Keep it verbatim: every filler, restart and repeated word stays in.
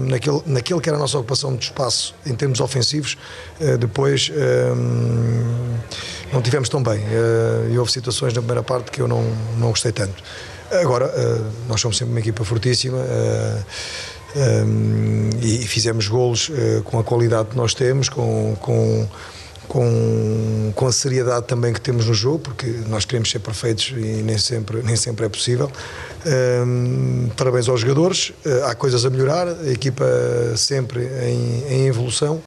naquele, naquele que era a nossa ocupação de espaço em termos ofensivos, depois não tivemos tão bem, e houve situações na primeira parte que eu não, não gostei tanto. Agora, nós somos sempre uma equipa fortíssima, e fizemos golos com a qualidade que nós temos, com, com Com, com a seriedade também que temos no jogo, porque nós queremos ser perfeitos e nem sempre, nem sempre é possível. Um, parabéns aos jogadores, uh, há coisas a melhorar, a equipa sempre em, em evolução.